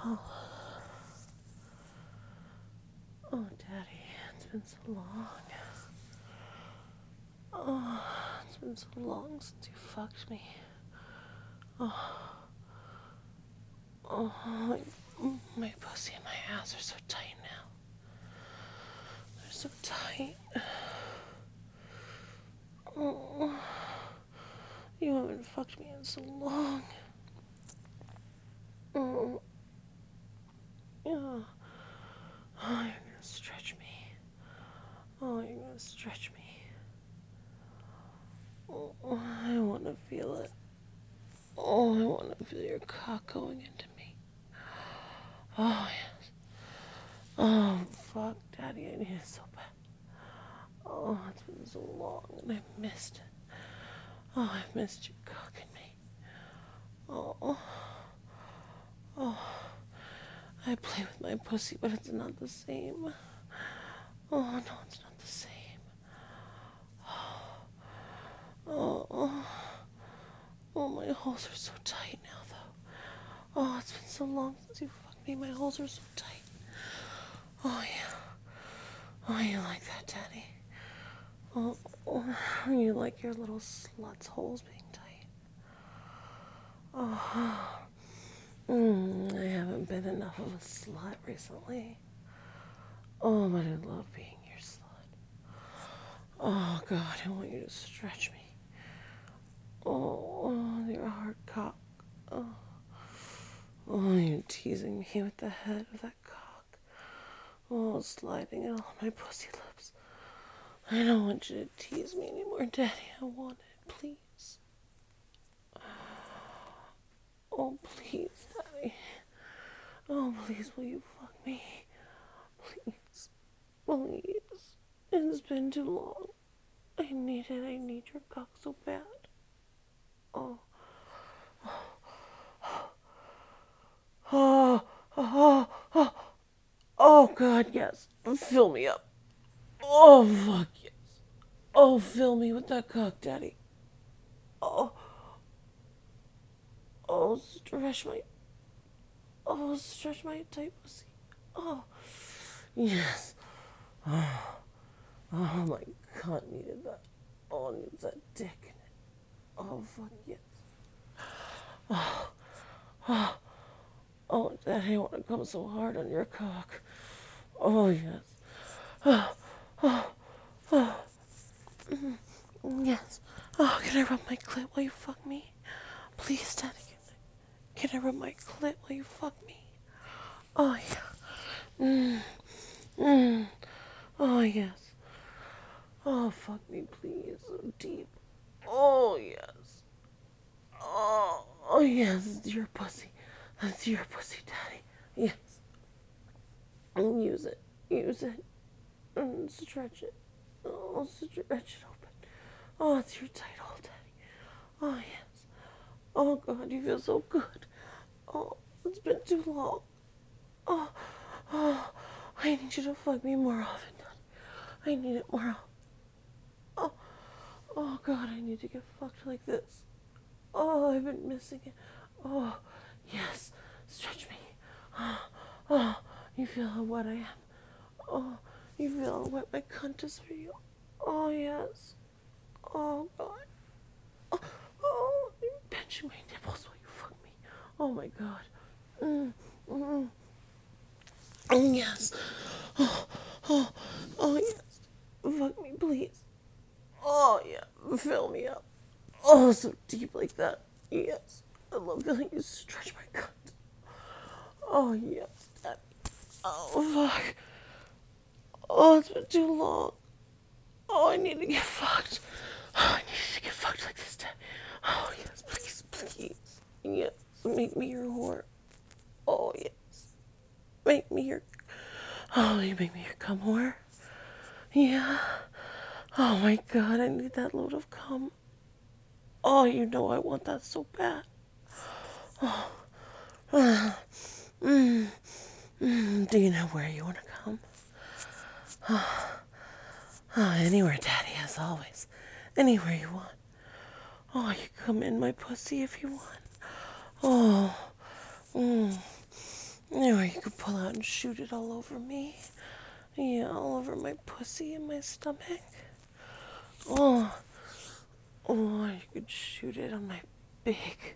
Oh, Daddy, it's been so long. Oh, it's been so long since you fucked me. Oh, my pussy and my ass are so tight now. They're so tight. Oh, you haven't fucked me in so long. Oh, yeah. Oh, you're gonna stretch me. Oh, you're gonna stretch me. Oh, I want to feel it. Oh, I want to feel your cock going into me. Oh, yes. Oh, fuck, Daddy, I need it so bad. Oh, it's been so long and I've missed it. Oh, I've missed you cocking me. Oh, I play with my pussy, but it's not the same. Oh, no, it's not the same. Oh, oh, my holes are so tight now, though. Oh, it's been so long since you fucked me. My holes are so tight. Oh, yeah. Oh, you like that, Daddy? Oh, you like your little slut's holes being tight? Oh, I haven't been enough of a slut recently. Oh, but I love being your slut. Oh, God, I want you to stretch me. Oh, your hard cock. Oh, you're teasing me with the head of that cock. Oh, sliding it on my pussy lips. I don't want you to tease me anymore, Daddy. I want it, please. Oh, please, Daddy. Oh, please, will you fuck me? Please. Please. It's been too long. I need it. I need your cock so bad. Oh. Oh. Oh. Oh. Oh, God, yes. Fill me up. Oh, fuck yes. Oh, fill me with that cock, Daddy. Oh. Oh, stretch my... Oh, stretch my tight pussy. Oh. Yes. Oh, my God needed that. Oh, needs that dick in it. Oh, fuck yes. Oh, Daddy, I want to come so hard on your cock. Oh, yes. Yes. Oh, can I rub my clit while you fuck me? Please, Daddy, can I rub my clit while you fuck me? Oh, yeah. Oh, yes. Oh, fuck me, please. So deep. Oh, yes. Oh, yes. It's your pussy. That's your pussy, Daddy. Yes. Use it. Use it. And stretch it. Oh, stretch it open. Oh, it's your tight hole, Daddy. Oh, yes. Oh, God, you feel so good. Oh, it's been too long. Oh, oh, I need you to fuck me more often, Daddy. I need it more often. Oh, oh, God, I need to get fucked like this. Oh, I've been missing it. Oh, yes. Stretch me. Oh, you feel how wet I am. Oh, you feel how wet my cunt is for you. Oh, yes. Oh, God. Oh, you're pinching my nipples while you fuck me. Oh, my God. Mm, mm, yes. Oh, oh, oh, yes. Fuck me, please. Oh, yeah. Fill me up. Oh, so deep like that. Yes. I love feeling you stretch my cunt. Oh, yes. That. Oh, fuck. Oh, it's been too long. Oh, I need to get fucked. Oh, I need to get fucked like this, Dad. Oh, yes, please, please. Yes, make me your whore. Oh, yes. Make me your... Oh, you make me your cum whore? Yeah. Oh, my God, I need that load of cum. Oh, you know I want that so bad. Do you know where you want to come? Oh, anywhere, Daddy, as always. Anywhere you want. Oh, you come in my pussy if you want. Oh, Or you could pull out and shoot it all over me. Yeah, all over my pussy and my stomach. Oh, or you could shoot it on my big,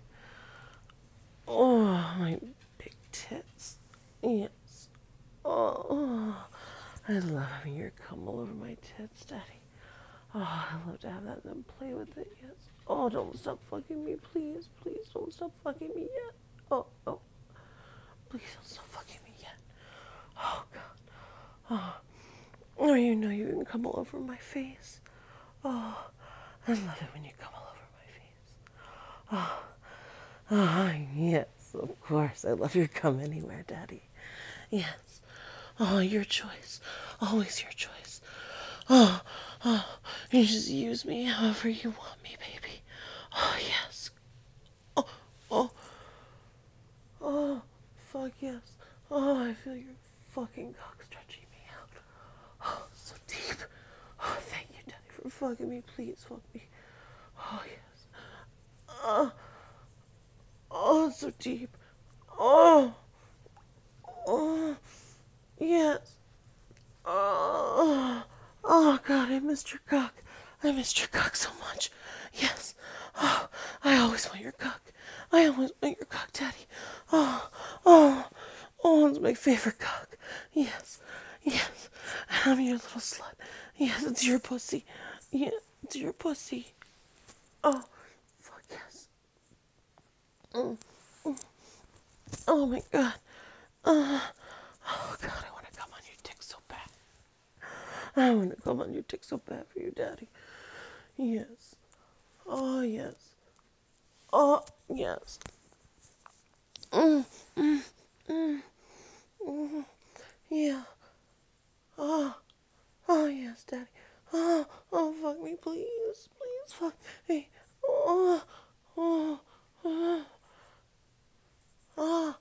my big tits. Yes. Oh, I love having your cum all over my tits, Daddy. Oh, I love to have that and then play with it, yes. Oh, don't stop fucking me, please. Please don't stop fucking me yet. Oh. Please don't stop fucking me yet. Oh, God. Oh, you know you can come all over my face. Oh, I love it when you come all over my face. Yes, of course. I love your cum anywhere, Daddy. Yes. Oh, your choice. Always your choice. Oh, you just use me however you want me, baby. Oh, yes. Oh, fuck yes. Oh, I feel your fucking cock stretching me out. Oh, so deep. Oh, thank you, Daddy, for fucking me. Please fuck me. Oh, yes. Oh, it's so deep. Oh, yes. Oh, God, I missed your cock. I missed your cock so much. Yes. Oh, I always want your cock. I always want your cock, Daddy. Oh, oh, oh, it's my favorite cock. Yes, yes. I'm your little slut. Yes, it's your pussy. Yeah, it's your pussy. Oh, fuck yes. Oh, my God. Oh, God, I want to come on your dick so bad. I want to come on your dick so bad for you, Daddy. Yes. Oh, yes. Oh, yes. Yeah. Oh, oh, yes, Daddy. Oh, fuck me, please. Please, fuck me. Oh, oh, oh,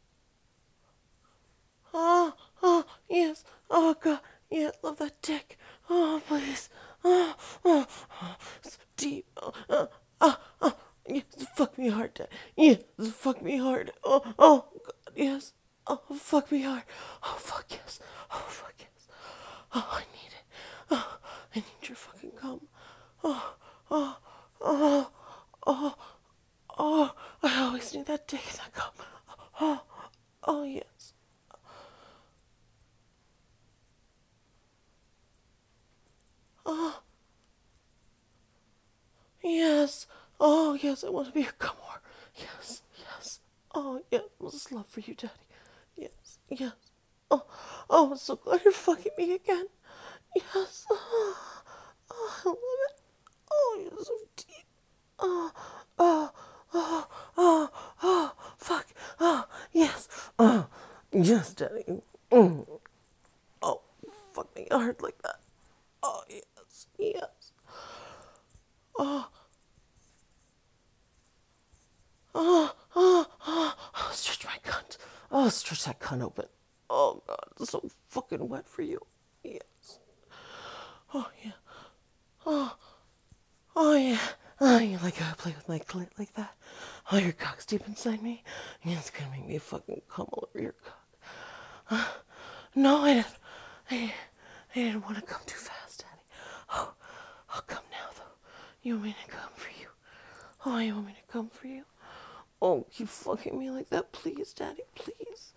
yes. Oh, God. Yeah, love that dick. Oh, please. So deep. Yes, fuck me hard, Dad. Yes, fuck me hard. God, yes. Oh, fuck me hard. Oh, fuck yes. Oh, fuck yes. Oh, I need it. Oh, I need your fucking cum. Oh, oh, oh, oh, oh. I always need that dick and that cum. Oh, yes. Yes. Oh, yes, I want to be a cum whore. Yes, yes. Oh, yes, what's this love for you, Daddy? Yes, yes. Oh, I'm so glad you're fucking me again. Yes. I love it. Oh, you're so deep. Oh, fuck. Oh, yes. Yes, Daddy. Oh, fuck me hard like that. Oh, yes, yes. Oh, stretch my cunt. Oh, stretch that cunt open. Oh, God, it's so fucking wet for you. Yes. Oh, yeah. Oh, yeah. Oh, you like how I play with my clit like that? Oh, your cock's deep inside me? Yeah, it's gonna make me fucking come all over your cock. No, I didn't. I didn't want to come too fast, Daddy. Oh, I'll come now, though. You want me to come for you? Oh, you want me to come for you? Oh, keep fucking me like that, please, Daddy, please.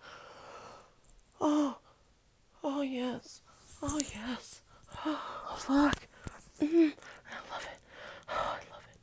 Oh, yes. Oh, yes. Oh, fuck. I love it. Oh, I love it.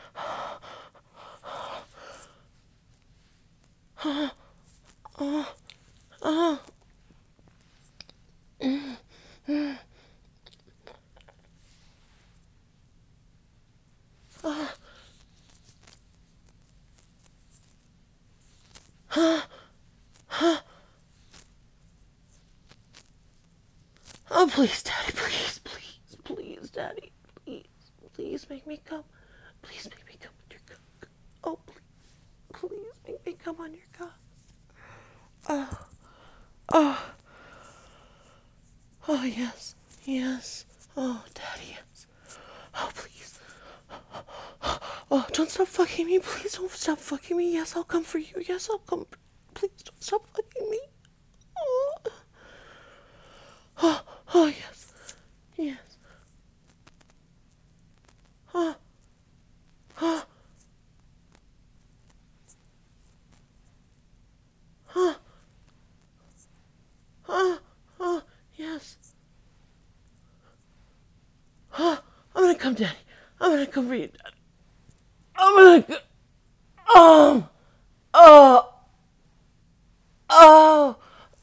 Oh, please, Daddy, please, Daddy, please make me come. Please make me come on your cock. Oh, please make me come on your cock. Oh, yes, yes. Oh, Daddy, yes. Oh, please. Oh, don't stop fucking me. Please don't stop fucking me. Yes, I'll come for you. Yes, I'll come. Please don't stop fucking me. come, Daddy. I'm gonna come for you, Daddy. I'm gonna go. Oh, oh, oh,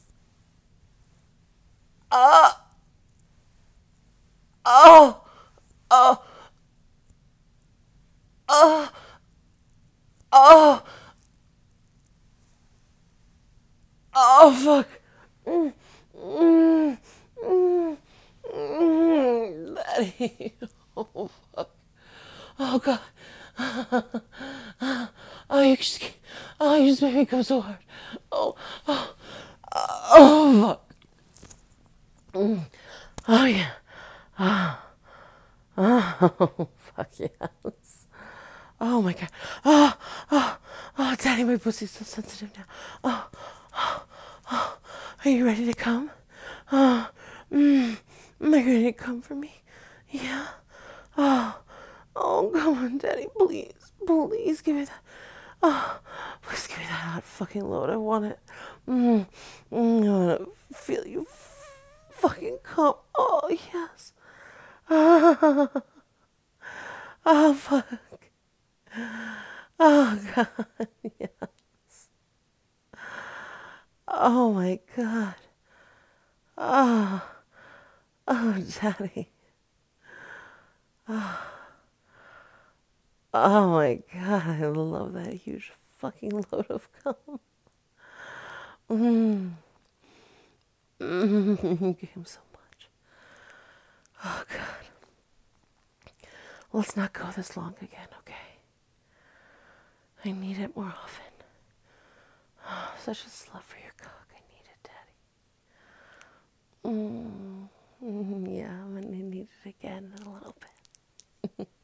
oh, oh, oh, oh, oh, oh, fuck. Mm, mm, mm, Daddy. Oh, fuck. Oh, God. Oh, you just, oh, you just made me come so hard. Oh, oh, oh, fuck. Oh, yeah. Oh, fuck yes. Oh, my God. Oh, oh, oh, Daddy, my pussy's so sensitive now. Oh, are you ready to come? Oh, am I ready to come for me? Yeah. Oh, oh, come on, Daddy, please. Please give me that. Oh, please give me that hot fucking load. I want it. I want to feel you fucking come. Oh, yes. Oh, fuck. Oh, God. Yes. Oh, my God. Oh, oh, Daddy. Oh, my God. I love that huge fucking load of cum. You gave him so much. Oh, God. Let's not go this long again, okay? I need it more often. Oh, such a slut for your cock. I need it, Daddy. Yeah, I'm gonna need it again in a little bit.